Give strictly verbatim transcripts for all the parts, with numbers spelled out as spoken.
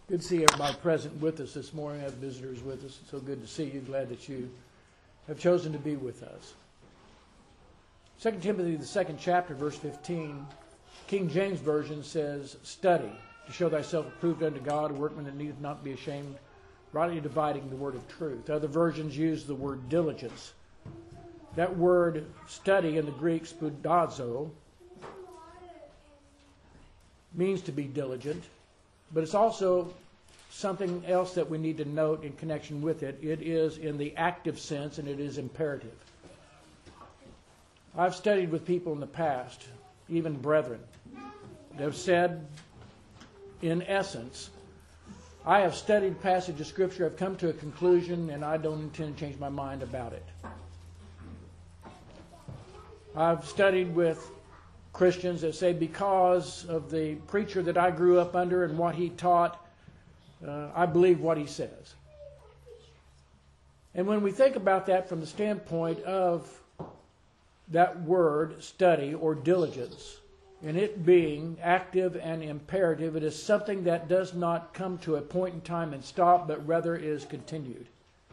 Good to see everybody present with us this morning. I have visitors with us. It's so good to see you. Glad that you have chosen to be with us. Second Timothy, the second chapter, verse fifteen, King James Version says, "Study to show thyself approved unto God, a workman that needeth not be ashamed, rightly dividing the word of truth." Other versions use the word diligence. That word study in the Greek, spoudazo, means to be diligent, but it's also something else that we need to note in connection with it. It is in the active sense, and it is imperative. I've studied with people in the past, even brethren, that have said, in essence, I have studied a passage of Scripture, I've come to a conclusion, and I don't intend to change my mind about it. I've studied with Christians that say, because of the preacher that I grew up under and what he taught, uh, I believe what he says. And when we think about that from the standpoint of that word, study or diligence, and it being active and imperative, it is something that does not come to a point in time and stop, but rather is continued.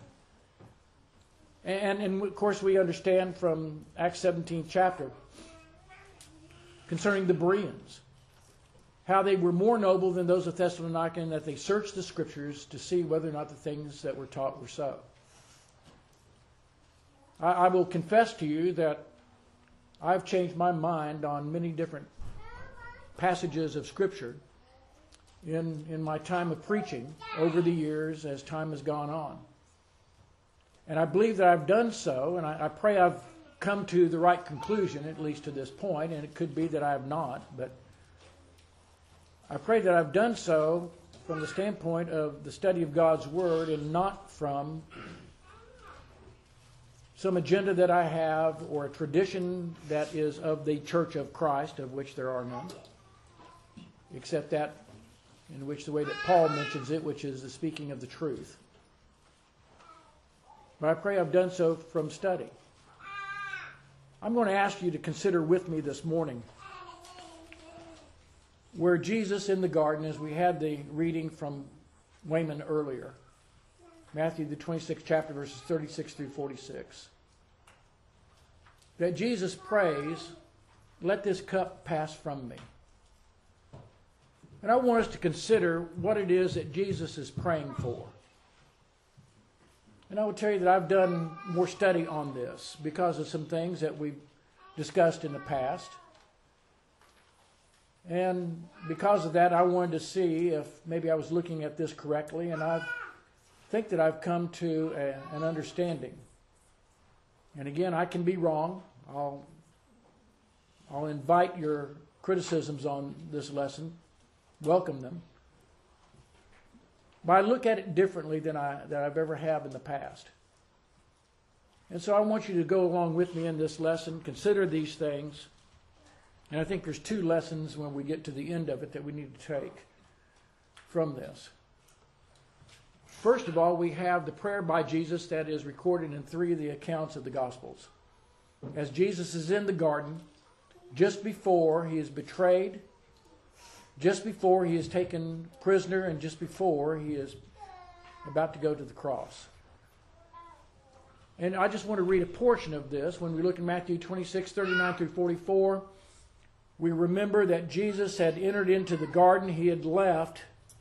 And, and of course we understand from Acts seventeenth chapter concerning the Bereans, how they were more noble than those of Thessalonica, and that they searched the Scriptures to see whether or not the things that were taught were so. I, I will confess to you that I've changed my mind on many different passages of Scripture in, in my time of preaching over the years as time has gone on. And I believe that I've done so, and I, I pray I've come to the right conclusion, at least to this point, and it could be that I have not, but I pray that I've done so from the standpoint of the study of God's Word and not from some agenda that I have or a tradition that is of the Church of Christ, of which there are none, except that in which the way that Paul mentions it, which is the speaking of the truth. But I pray I've done so from study. I'm going to ask you to consider with me this morning where Jesus in the garden, as we had the reading from Wayman earlier, Matthew the twenty-sixth chapter, verses thirty-six through forty-six, that Jesus prays, "Let this cup pass from me." And I want us to consider what it is that Jesus is praying for. And I will tell you that I've done more study on this because of some things that we've discussed in the past. And because of that, I wanted to see if maybe I was looking at this correctly, and I think that I've come to a, an understanding. And again, I can be wrong. I'll, I'll invite your criticisms on this lesson. Welcome them. But I look at it differently than, I, than I've ever have in the past. And so I want you to go along with me in this lesson, consider these things. And I think there's two lessons when we get to the end of it that we need to take from this. First of all, we have the prayer by Jesus that is recorded in three of the accounts of the Gospels. As Jesus is in the garden, just before he is betrayed, just before he is taken prisoner, and just before he is about to go to the cross. And I just want to read a portion of this. When we look in Matthew twenty-six, thirty-nine through forty-four, we remember that Jesus had entered into the garden. He had left.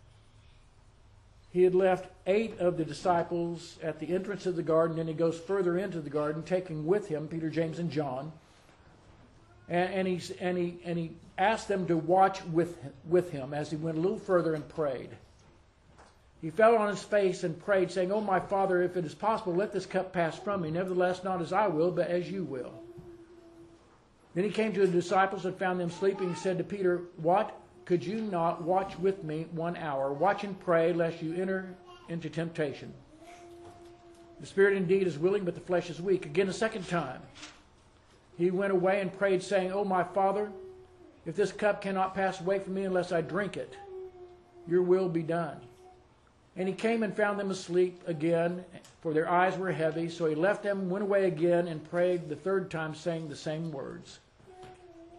He had left eight of the disciples at the entrance of the garden, and he goes further into the garden, taking with him Peter, James, and John. And, and, he's, and, he, and he asked them to watch with, with him as he went a little further and prayed. He fell on his face and prayed, saying, "Oh, my Father, if it is possible, let this cup pass from me. Nevertheless, not as I will, but as you will." Then he came to the disciples and found them sleeping. He said to Peter, "What? Could you not watch with me one hour? Watch and pray, lest you enter into temptation. The spirit indeed is willing, but the flesh is weak." Again, a second time, he went away and prayed, saying, "Oh, my Father, if this cup cannot pass away from me unless I drink it, your will be done." And he came and found them asleep again, for their eyes were heavy. So he left them, went away again, and prayed the third time, saying the same words.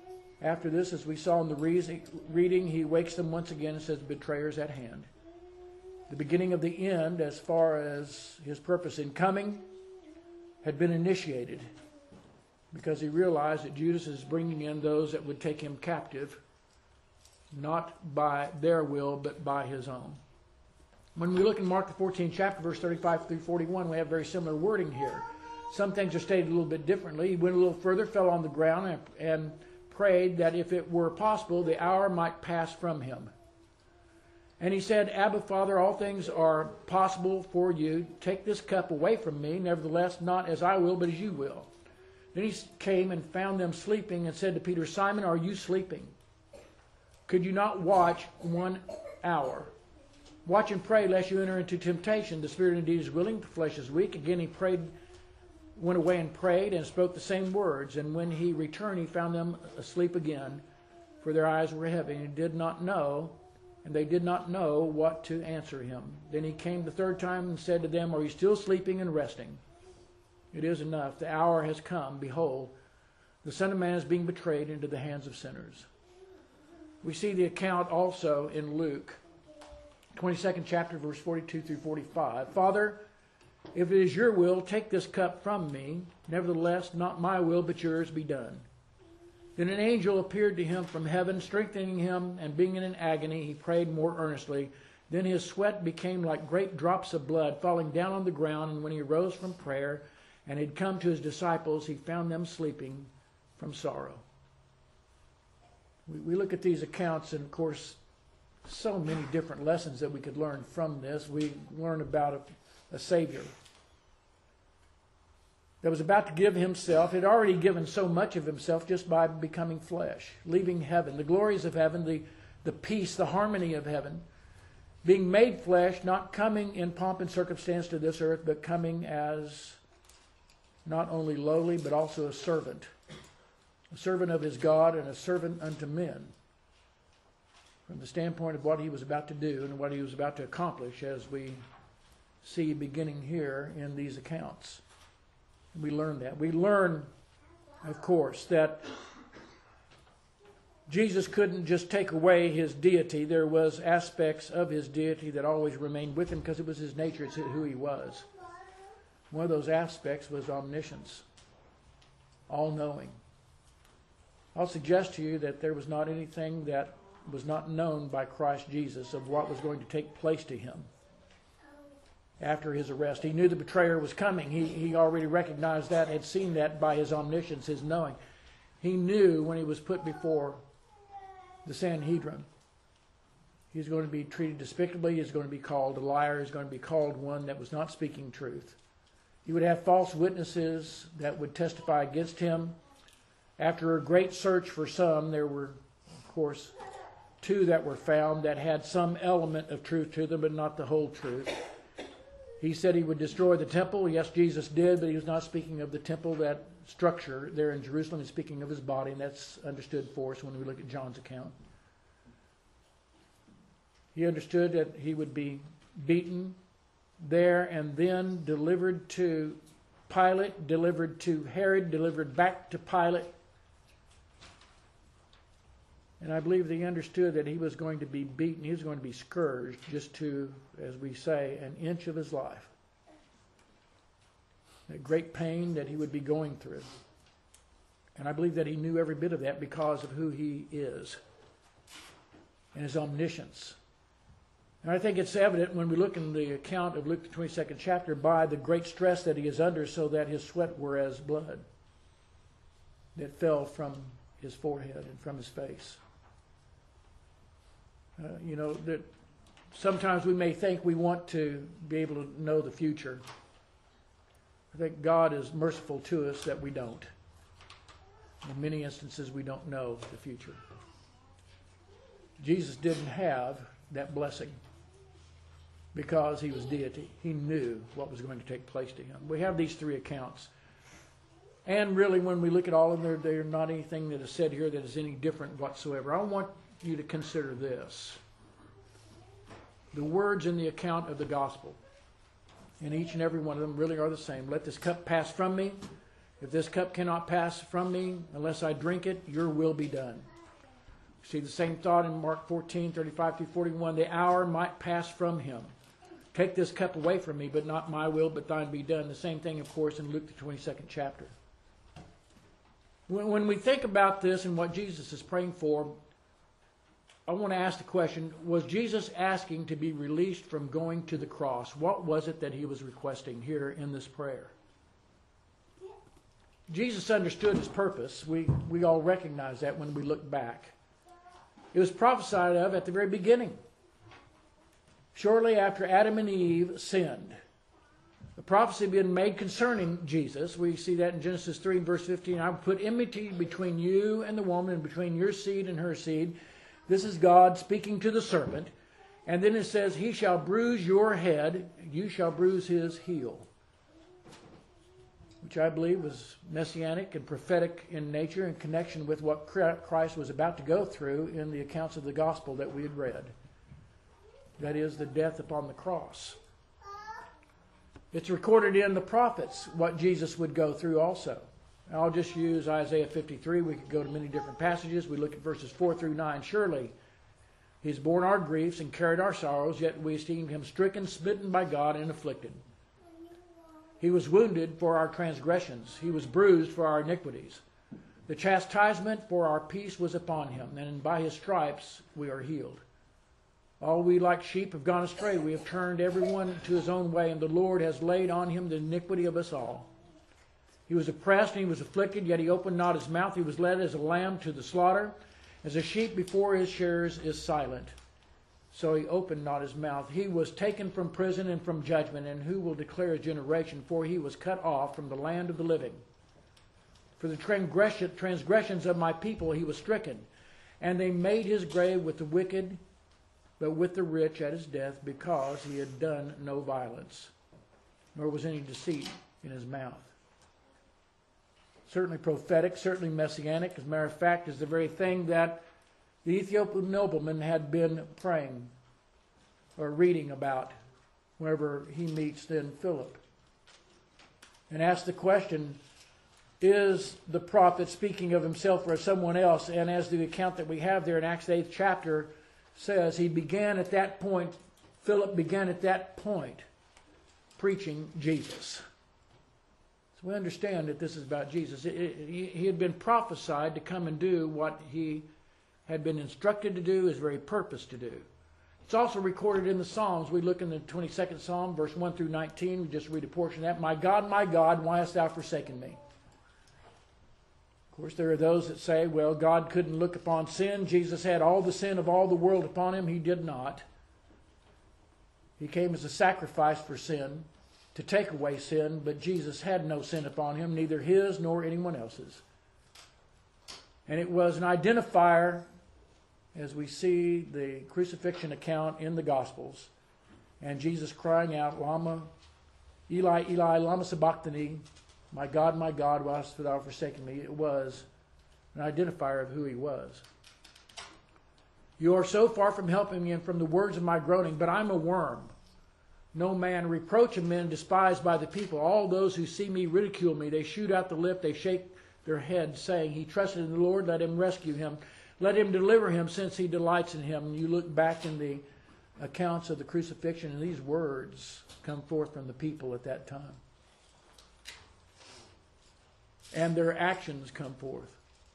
After this, as we saw in the reading, he wakes them once again and says, "The betrayer is at hand." The beginning of the end, as far as his purpose in coming, had been initiated, because he realized that Judas is bringing in those that would take him captive, not by their will, but by his own. When we look in Mark the fourteenth chapter, verse thirty-five through forty-one, we have very similar wording here. Some things are stated a little bit differently. He went a little further, fell on the ground, and, and prayed that if it were possible, the hour might pass from him. And he said, Abba, Father, all things are possible for you. Take this cup away from me. Nevertheless, not as I will, but as you will. Then he came and found them sleeping and said to Peter, Simon, are you sleeping? Could you not watch one hour? Watch and pray, lest you enter into temptation. The spirit indeed is willing, the flesh is weak. Again he prayed, went away and prayed and spoke the same words. And when he returned, he found them asleep again, for their eyes were heavy, and he did not know, and they did not know what to answer him. Then he came the third time and said to them, are you still sleeping and resting? It is enough. The hour has come. Behold, the Son of Man is being betrayed into the hands of sinners. We see the account also in Luke, twenty-second chapter, verse forty-two through forty-five. Father, if it is your will, take this cup from me. Nevertheless, not my will, but yours be done. Then an angel appeared to him from heaven, strengthening him, and being in an agony, he prayed more earnestly. Then his sweat became like great drops of blood falling down on the ground, and when he rose from prayer and had come to his disciples, he found them sleeping from sorrow. We, we look at these accounts, and of course, so many different lessons that we could learn from this. We learn about a, a Savior that was about to give himself, had already given so much of himself just by becoming flesh, leaving heaven, the glories of heaven, the, the peace, the harmony of heaven, being made flesh, not coming in pomp and circumstance to this earth, but coming as not only lowly, but also a servant, a servant of his God and a servant unto men, from the standpoint of what he was about to do and what he was about to accomplish, as we see beginning here in these accounts. We learn that. We learn, of course, that Jesus couldn't just take away his deity. There was aspects of his deity that always remained with him because it was his nature, it's who he was. One of those aspects was omniscience, all-knowing. I'll suggest to you that there was not anything that was not known by Christ Jesus of what was going to take place to him after his arrest. He knew the betrayer was coming. He, he already recognized that, had seen that by his omniscience, his knowing. He knew when he was put before the Sanhedrin, he's going to be treated despicably. He's going to be called a liar. He's going to be called one that was not speaking truth. He would have false witnesses that would testify against him. After a great search for some, there were, of course, two that were found that had some element of truth to them, but not the whole truth. He said he would destroy the temple. Yes, Jesus did, but he was not speaking of the temple, that structure there in Jerusalem. He's speaking of his body, and that's understood for us when we look at John's account. He understood that he would be beaten there and then delivered to Pilate, delivered to Herod, delivered back to Pilate. And I believe that he understood that he was going to be beaten. He was going to be scourged just to, as we say, an inch of his life. That great pain that he would be going through. And I believe that he knew every bit of that because of who he is and his omniscience. And I think it's evident when we look in the account of Luke the twenty-second chapter by the great stress that he is under, so that his sweat were as blood that fell from his forehead and from his face. Uh, you know, that sometimes we may think we want to be able to know the future. I think God is merciful to us that we don't. In many instances, we don't know the future. Jesus didn't have that blessing because he was deity. He knew what was going to take place to him. We have these three accounts. And really, when we look at all of them, there's not anything that is said here that is any different whatsoever. I want you to consider this. The words in the account of the gospel, and each and every one of them really are the same. Let this cup pass from me. If this cup cannot pass from me unless I drink it, your will be done. See the same thought in Mark fourteen, thirty-five through forty-one. The hour might pass from him. Take this cup away from me, but not my will, but thine be done. The same thing, of course, in Luke, the twenty-second chapter. When, when we think about this and what Jesus is praying for, I want to ask the question, was Jesus asking to be released from going to the cross? What was it that he was requesting here in this prayer? Jesus understood his purpose. We, we all recognize that when we look back. It was prophesied of at the very beginning. Shortly after Adam and Eve sinned. The prophecy had been made concerning Jesus. We see that in Genesis three, verse fifteen. I will put enmity between you and the woman, and between your seed and her seed. This is God speaking to the serpent. And then it says, he shall bruise your head, you shall bruise his heel. Which I believe was messianic and prophetic in nature in connection with what Christ was about to go through in the accounts of the gospel that we had read. That is, the death upon the cross. It's recorded in the prophets what Jesus would go through also. I'll just use Isaiah fifty-three. We could go to many different passages. We look at verses four through nine. Surely he's borne our griefs and carried our sorrows, yet we esteemed him stricken, smitten by God, and afflicted. He was wounded for our transgressions. He was bruised for our iniquities. The chastisement for our peace was upon him, and by his stripes we are healed. All we like sheep have gone astray. We have turned everyone to his own way, and the Lord has laid on him the iniquity of us all. He was oppressed and he was afflicted, yet he opened not his mouth. He was led as a lamb to the slaughter. As a sheep before his shearers is silent, so he opened not his mouth. He was taken from prison and from judgment, and who will declare his generation? For he was cut off from the land of the living. For the transgressions of my people he was stricken, and they made his grave with the wicked, but with the rich at his death, because he had done no violence, nor was any deceit in his mouth. Certainly prophetic, certainly messianic. As a matter of fact, is the very thing that the Ethiopian nobleman had been praying or reading about whenever he meets then Philip. And asks the question, is the prophet speaking of himself or someone else? And as the account that we have there in Acts eighth chapter says, he began at that point, Philip began at that point preaching Jesus. So we understand that this is about Jesus. It, it, he had been prophesied to come and do what he had been instructed to do, his very purpose to do. It's also recorded in the Psalms. We look in the twenty-second Psalm, verse one through nineteen. We just read a portion of that. My God, my God, why hast thou forsaken me? Of course, there are those that say, well, God couldn't look upon sin. Jesus had all the sin of all the world upon him. He did not. He came as a sacrifice for sin, to take away sin, but Jesus had no sin upon him, neither his nor anyone else's. And it was an identifier, as we see the crucifixion account in the Gospels, and Jesus crying out, Lama, Eli, Eli, lama sabachthani, my God, my God, why hast thou forsaken me? It was an identifier of who he was. You are so far from helping me and from the words of my groaning, but I'm a worm. No man, reproach of men, despised by the people. All those who see me ridicule me. They shoot out the lip, they shake their head, saying, he trusted in the Lord, let him rescue him. Let him deliver him, since he delights in him. And you look back in the accounts of the crucifixion, and these words come forth from the people at that time. And their actions come forth.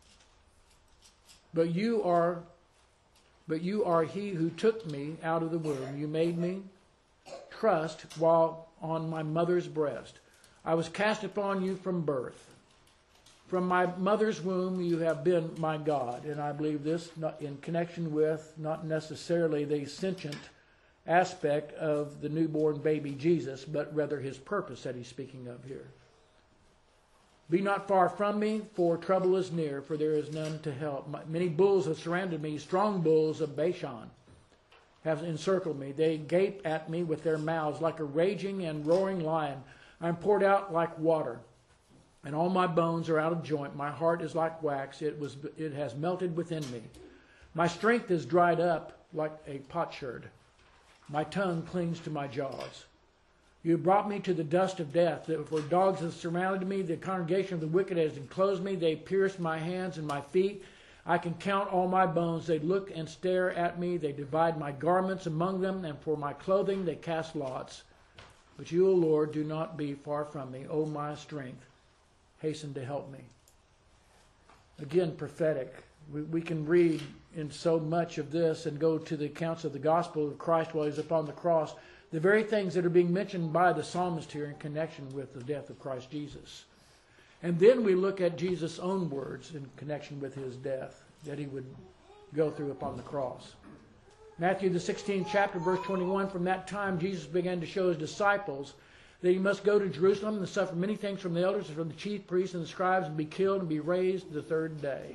But you are, but you are he who took me out of the womb. You made me trust while on my mother's breast. I was cast upon you from birth. From my mother's womb you have been my God. And I believe this not in connection with not necessarily the sentient aspect of the newborn baby Jesus, but rather his purpose that he's speaking of here. Be not far from me, for trouble is near, for there is none to help. My, many bulls have surrounded me, strong bulls of Bashan have encircled me. They gape at me with their mouths like a raging and roaring lion. I am poured out like water, and all my bones are out of joint. My heart is like wax. It was, it has melted within me. My strength is dried up like a potsherd. My tongue clings to my jaws. You brought me to the dust of death. For dogs have surrounded me. The congregation of the wicked has enclosed me. They pierced my hands and my feet. I can count all my bones. They look and stare at me. They divide my garments among them, and for my clothing they cast lots. But you, O Lord, do not be far from me. O my strength, hasten to help me. Again, prophetic. We, we can read in so much of this and go to the accounts of the gospel of Christ while he's upon the cross. The very things that are being mentioned by the psalmist here in connection with the death of Christ Jesus. And then we look at Jesus' own words in connection with his death that he would go through upon the cross. Matthew the sixteenth chapter, verse twenty-one, from that time Jesus began to show his disciples that he must go to Jerusalem and suffer many things from the elders and from the chief priests and the scribes and be killed and be raised the third day.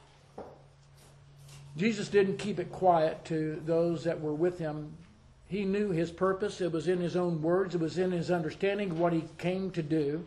Jesus didn't keep it quiet to those that were with him. He knew his purpose. It was in his own words. It was in his understanding of what he came to do.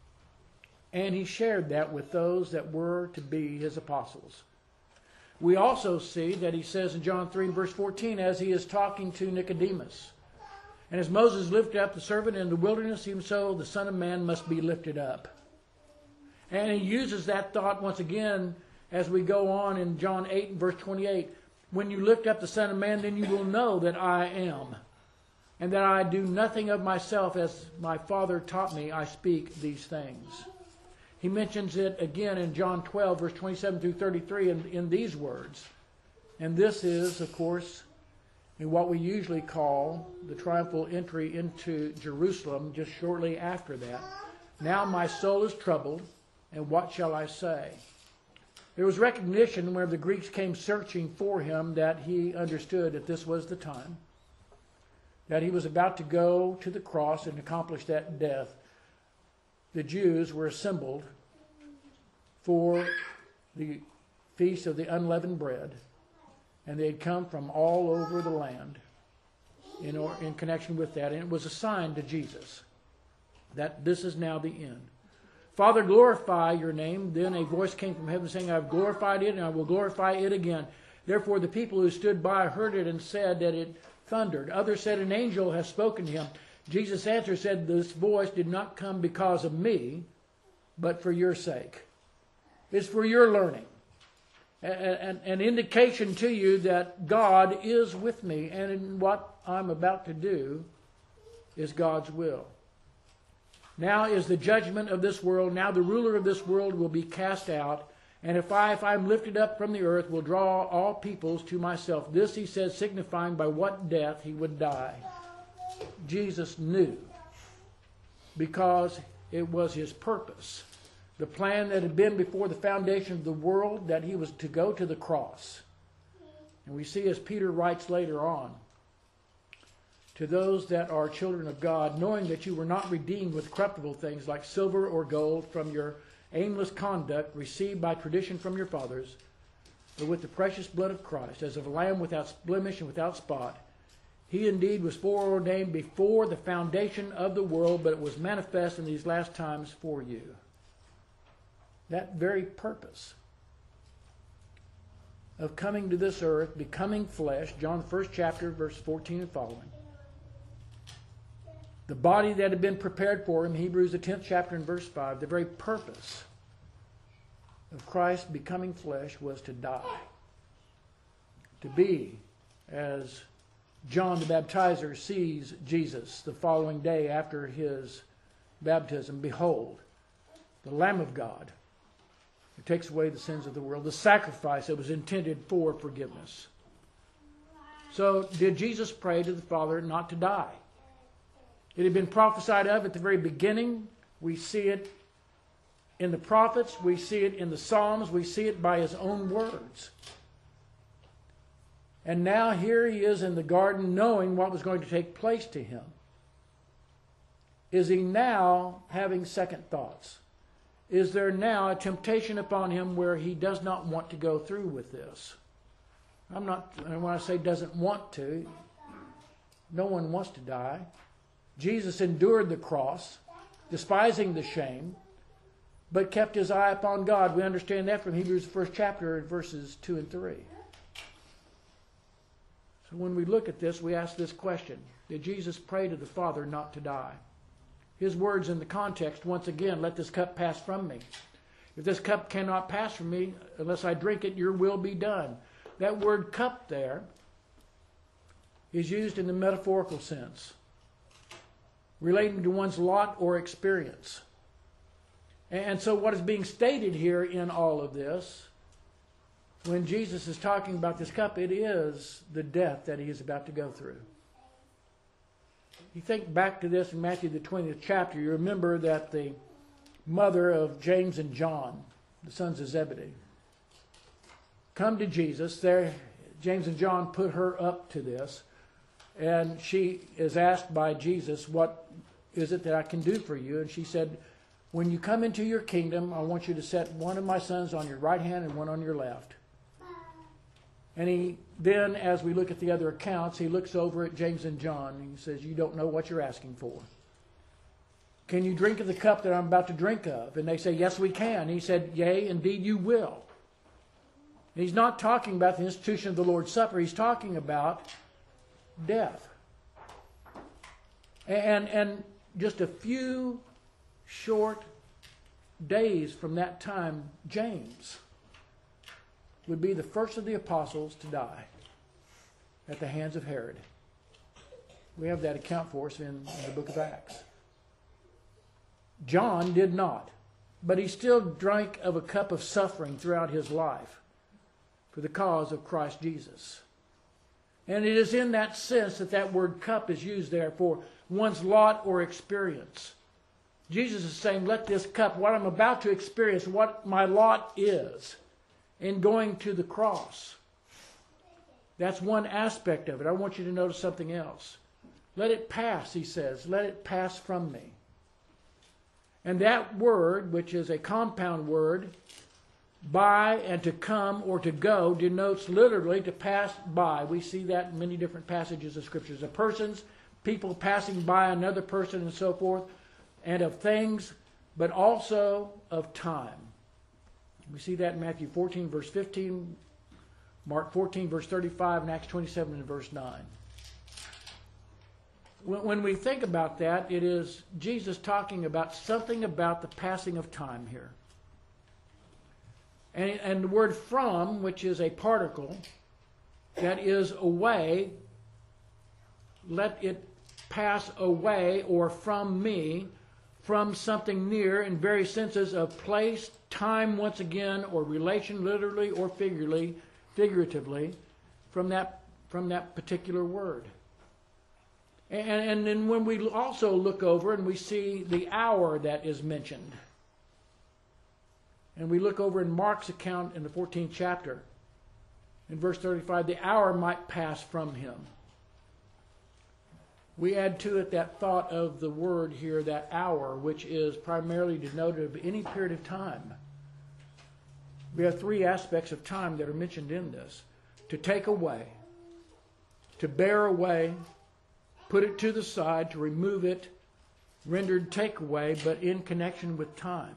And he shared that with those that were to be his apostles. We also see that he says in John three, verse fourteen, as he is talking to Nicodemus, and as Moses lifted up the servant in the wilderness, even so the Son of Man must be lifted up. And he uses that thought once again as we go on in John eight and verse twenty-eight. When you lift up the Son of Man, then you will know that I am, and that I do nothing of myself, as my Father taught me, I speak these things. He mentions it again in John twelve, verse twenty-seven through thirty-three in, in these words. And this is, of course, in what we usually call the triumphal entry into Jerusalem just shortly after that. Now my soul is troubled, and what shall I say? There was recognition where the Greeks came searching for him that he understood that this was the time, that he was about to go to the cross and accomplish that death. The Jews were assembled for the Feast of the Unleavened Bread, and they had come from all over the land in, or, in connection with that, and it was a sign to Jesus that this is now the end. Father, glorify your name. Then a voice came from heaven saying, I have glorified it, and I will glorify it again. Therefore the people who stood by heard it and said that it thundered. Others said, an angel has spoken to him. Jesus answered, said, this voice did not come because of me, but for your sake. It's for your learning. An, an indication to you that God is with me, and in what I'm about to do is God's will. Now is the judgment of this world. Now the ruler of this world will be cast out. And if I, if I am lifted up from the earth, will draw all peoples to myself. This he said, signifying by what death he would die. Jesus knew, because it was his purpose, the plan that had been before the foundation of the world, that he was to go to the cross. And we see, as Peter writes later on, to those that are children of God, knowing that you were not redeemed with corruptible things like silver or gold from your aimless conduct received by tradition from your fathers, but with the precious blood of Christ, as of a lamb without blemish and without spot. He indeed was foreordained before the foundation of the world, but it was manifest in these last times for you. That very purpose of coming to this earth, becoming flesh, John the first chapter, verse fourteen and following. The body that had been prepared for him, Hebrews the tenth chapter and verse five, the very purpose of Christ becoming flesh was to die. To be, as John the Baptizer sees Jesus the following day after his baptism, behold, the Lamb of God who takes away the sins of the world, the sacrifice that was intended for forgiveness. So did Jesus pray to the Father not to die? It had been prophesied of at the very beginning. We see it in the prophets. We see it in the Psalms. We see it by his own words. And now here he is in the garden, knowing what was going to take place to him. Is he now having second thoughts? Is there now a temptation upon him where he does not want to go through with this? I'm not, and when I say doesn't want to, no one wants to die. Jesus endured the cross, despising the shame, but kept his eye upon God. We understand that from Hebrews the first chapter, verses two and three. So when we look at this, we ask this question. Did Jesus pray to the Father not to die? His words in the context, once again, let this cup pass from me. If this cup cannot pass from me unless I drink it, your will be done. That word cup there is used in the metaphorical sense, relating to one's lot or experience. And so what is being stated here in all of this, when Jesus is talking about this cup, it is the death that he is about to go through. You think back to this in Matthew the twentieth chapter, you remember that the mother of James and John, the sons of Zebedee, come to Jesus. There, James and John put her up to this, and she is asked by Jesus, what is it that I can do for you? And she said, when you come into your kingdom, I want you to set one of my sons on your right hand and one on your left. And he then, as we look at the other accounts, he looks over at James and John and he says, you don't know what you're asking for. Can you drink of the cup that I'm about to drink of? And they say, yes, we can. He said, yea, indeed you will. And he's not talking about the institution of the Lord's Supper. He's talking about death. And, and just a few short days from that time, James would be the first of the apostles to die at the hands of Herod. We have that account for us in, in the book of Acts. John did not, but he still drank of a cup of suffering throughout his life for the cause of Christ Jesus. And it is in that sense that that word cup is used there for one's lot or experience. Jesus is saying, let this cup, what I'm about to experience, what my lot is in going to the cross. That's one aspect of it. I want you to notice something else. Let it pass, he says. Let it pass from me. And that word, which is a compound word, by and to come or to go, denotes literally to pass by. We see that in many different passages of Scriptures. Of persons, people passing by another person and so forth, and of things, but also of time. We see that in Matthew fourteen, verse fifteen, Mark fourteen, verse thirty-five, and Acts twenty-seven, and verse nine. When we think about that, it is Jesus talking about something about the passing of time here. And, and the word from, which is a particle, that is away, let it pass away, or from me, from something near, in various senses of place, time once again, or relation literally or figuratively, figuratively from that, from that particular word. And, and then when we also look over and we see the hour that is mentioned, and we look over in Mark's account in the fourteenth chapter, in verse thirty-five, the hour might pass from him. We add to it that thought of the word here, that hour, which is primarily denoted of any period of time. We have three aspects of time that are mentioned in this. To take away, to bear away, put it to the side, to remove it, rendered take away, but in connection with time.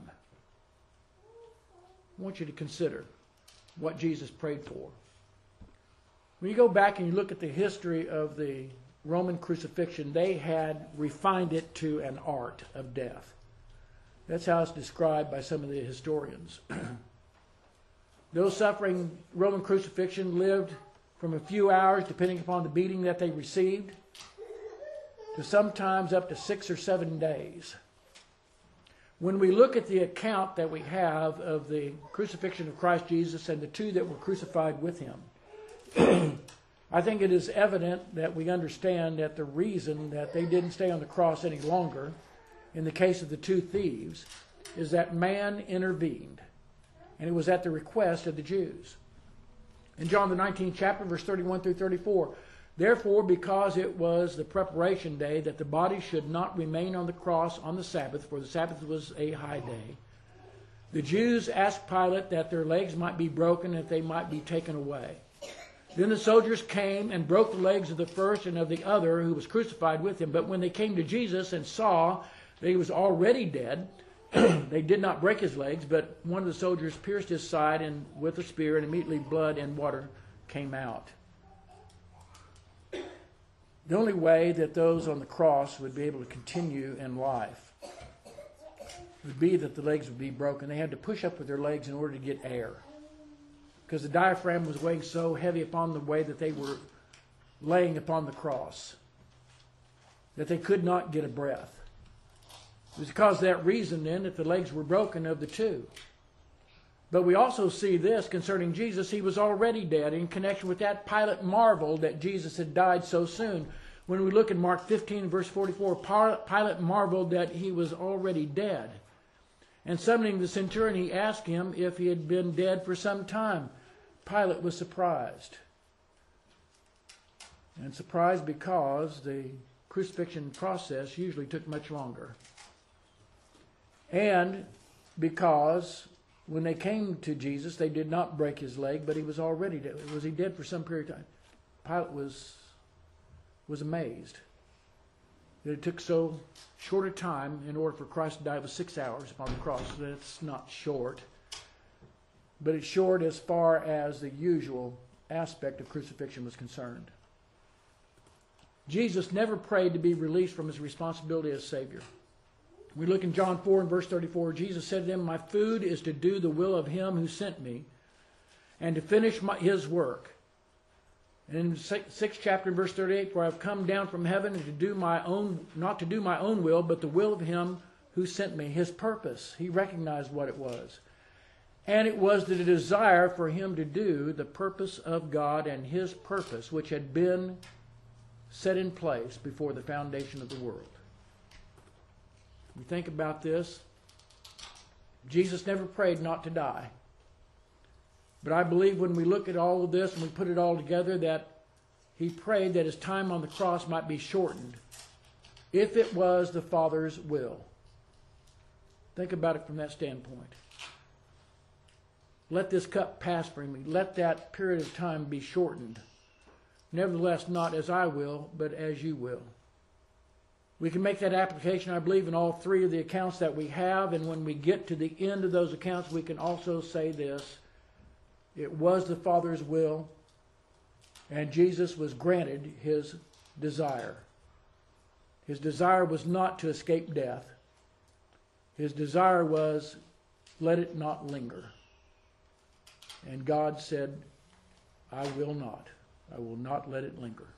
I want you to consider what Jesus prayed for. When you go back and you look at the history of the Roman crucifixion, they had refined it to an art of death. That's how it's described by some of the historians. Those suffering Roman crucifixion lived from a few hours, depending upon the beating that they received, to sometimes up to six or seven days. When we look at the account that we have of the crucifixion of Christ Jesus and the two that were crucified with him, I think it is evident that we understand that the reason that they didn't stay on the cross any longer, in the case of the two thieves, is that man intervened. And it was at the request of the Jews. In John the nineteenth chapter, verse thirty-one through thirty-four, therefore, because it was the preparation day, that the body should not remain on the cross on the Sabbath, for the Sabbath was a high day, the Jews asked Pilate that their legs might be broken and that they might be taken away. Then the soldiers came and broke the legs of the first and of the other who was crucified with him. But when they came to Jesus and saw that he was already dead, they did not break his legs, but one of the soldiers pierced his side and with a spear, and immediately blood and water came out. The only way that those on the cross would be able to continue in life would be that the legs would be broken. They had to push up with their legs in order to get air, because the diaphragm was weighing so heavy upon the way that they were laying upon the cross that they could not get a breath. It was because of that reason then that the legs were broken of the two. But we also see this concerning Jesus. He was already dead. In connection with that, Pilate marveled that Jesus had died so soon. When we look at Mark fifteen, verse forty-four, Pilate marveled that he was already dead. And summoning the centurion, he asked him if he had been dead for some time. Pilate was surprised. And surprised because the crucifixion process usually took much longer. And because when they came to Jesus, they did not break his leg, but he was already dead. Was he dead for some period of time? Pilate was, was amazed that it took so short a time in order for Christ to die. It was six hours upon the cross. That's not short. But it's short as far as the usual aspect of crucifixion was concerned. Jesus never prayed to be released from his responsibility as Savior. We look in John four and verse thirty-four. Jesus said to them, "My food is to do the will of him who sent me and to finish my, his work." And in the sixth chapter, verse thirty-eight, "For I have come down from heaven and to do my own, not to do my own will, but the will of him who sent me." His purpose, he recognized what it was. And it was the desire for him to do the purpose of God and his purpose, which had been set in place before the foundation of the world. We think about this. Jesus never prayed not to die. But I believe when we look at all of this and we put it all together, that he prayed that his time on the cross might be shortened if it was the Father's will. Think about it from that standpoint. Let this cup pass from me. Let that period of time be shortened. Nevertheless, not as I will, but as you will. We can make that application, I believe, in all three of the accounts that we have. And when we get to the end of those accounts, we can also say this: it was the Father's will, and Jesus was granted his desire. His desire was not to escape death. His desire was, let it not linger. And God said, I will not. I will not let it linger.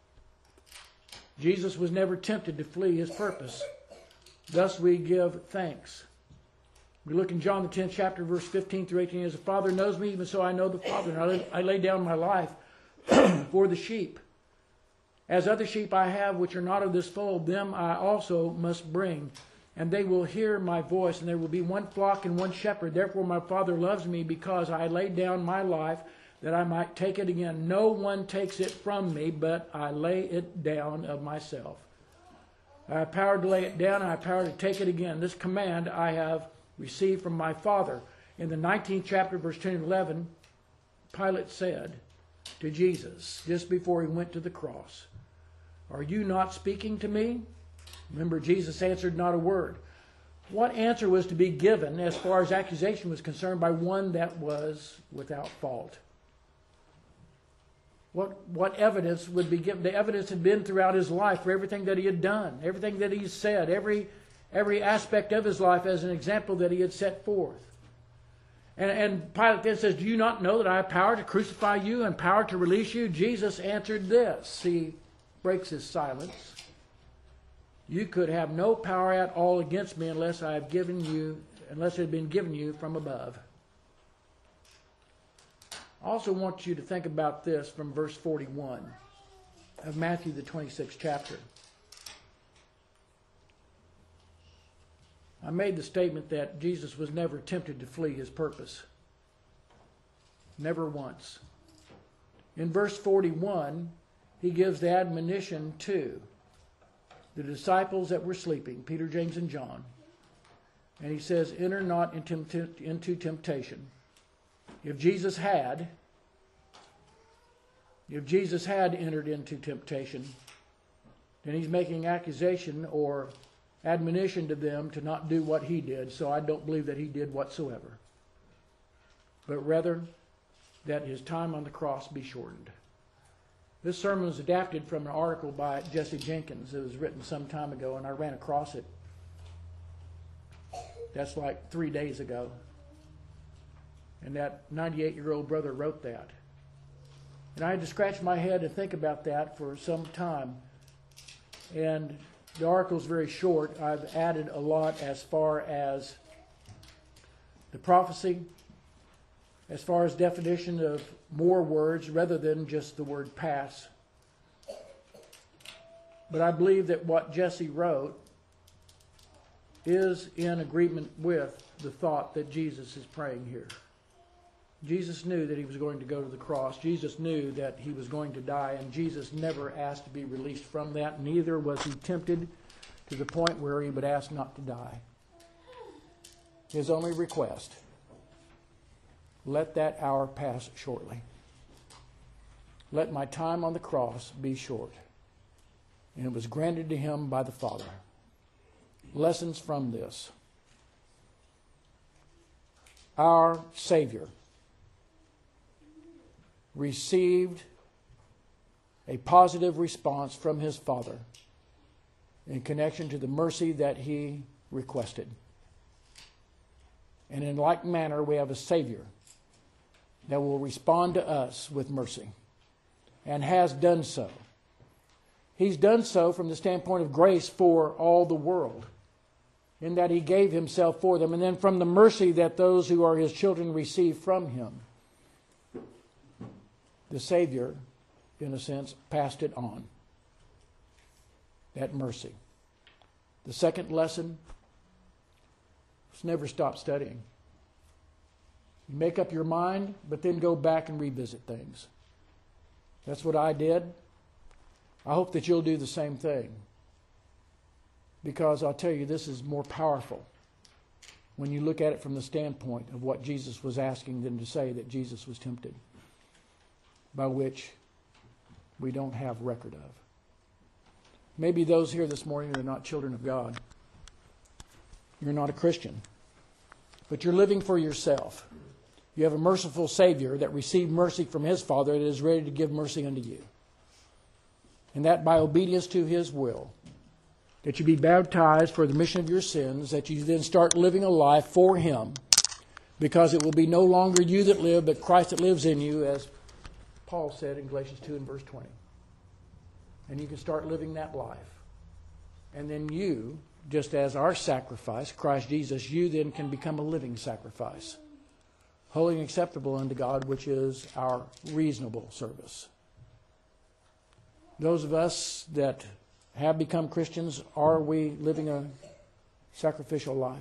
Jesus was never tempted to flee his purpose. Thus we give thanks. We look in John the tenth chapter, verse fifteen through eighteen. As the Father knows me, even so I know the Father. And I lay, I lay down my life for the sheep. As other sheep I have, which are not of this fold, them I also must bring. And they will hear my voice, and there will be one flock and one shepherd. Therefore my Father loves me, because I laid down my life, that I might take it again. No one takes it from me, but I lay it down of myself. I have power to lay it down, and I have power to take it again. This command I have received from my Father. In the nineteenth chapter, verse ten and eleven, Pilate said to Jesus, just before he went to the cross, are you not speaking to me? Remember, Jesus answered not a word. What answer was to be given as far as accusation was concerned by one that was without fault? What, what evidence would be given? The evidence had been throughout his life for everything that he had done, everything that he said, every, every aspect of his life as an example that he had set forth. And, and Pilate then says, do you not know that I have power to crucify you and power to release you? Jesus answered this. He breaks his silence. You could have no power at all against me unless I have given you, unless it had been given you from above. I also want you to think about this from verse forty-one of Matthew the twenty-sixth chapter. I made the statement that Jesus was never tempted to flee his purpose. Never once. In verse forty-one, he gives the admonition to the disciples that were sleeping, Peter, James, and John. And he says, enter not into temptation. If Jesus had, if Jesus had entered into temptation, then he's making accusation or admonition to them to not do what he did. So I don't believe that he did whatsoever. But rather, that his time on the cross be shortened. This sermon was adapted from an article by Jesse Jenkins. It was written some time ago, and I ran across it. That's like three days ago. And that ninety-eight-year-old brother wrote that. And I had to scratch my head and think about that for some time. And the article's very short. I've added a lot as far as the prophecy, as far as definition of more words rather than just the word pass. But I believe that what Jesse wrote is in agreement with the thought that Jesus is praying here. Jesus knew that he was going to go to the cross. Jesus knew that he was going to die, and Jesus never asked to be released from that. Neither was he tempted to the point where he would ask not to die. His only request, let that hour pass shortly. Let my time on the cross be short. And it was granted to him by the Father. Lessons from this. Our Savior received a positive response from his Father in connection to the mercy that he requested. And in like manner, we have a Savior that will respond to us with mercy and has done so. He's done so from the standpoint of grace for all the world, in that he gave himself for them, and then from the mercy that those who are his children receive from him. The Savior, in a sense, passed it on. That mercy. The second lesson is never stop studying. You make up your mind, but then go back and revisit things. That's what I did. I hope that you'll do the same thing. Because I'll tell you, this is more powerful when you look at it from the standpoint of what Jesus was asking than to say that Jesus was tempted, by which we don't have record of. Maybe those here this morning are not children of God. You're not a Christian. But you're living for yourself. You have a merciful Savior that received mercy from his Father that is ready to give mercy unto you. And that by obedience to his will, that you be baptized for the remission of your sins, that you then start living a life for him, because it will be no longer you that live, but Christ that lives in you, as Paul said in Galatians two and verse twenty. And you can start living that life. And then you, just as our sacrifice, Christ Jesus, you then can become a living sacrifice, holy and acceptable unto God, which is our reasonable service. Those of us that have become Christians, are we living a sacrificial life?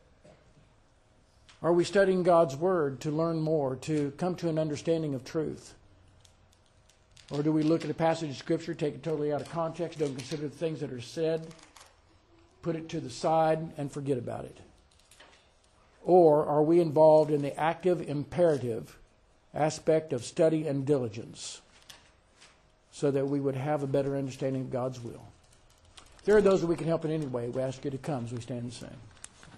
Are we studying God's Word to learn more, to come to an understanding of truth? Or do we look at a passage of Scripture, take it totally out of context, don't consider the things that are said, put it to the side, and forget about it? Or are we involved in the active, imperative aspect of study and diligence, so that we would have a better understanding of God's will? If there are those that we can help in any way, we ask you to come as we stand and sing.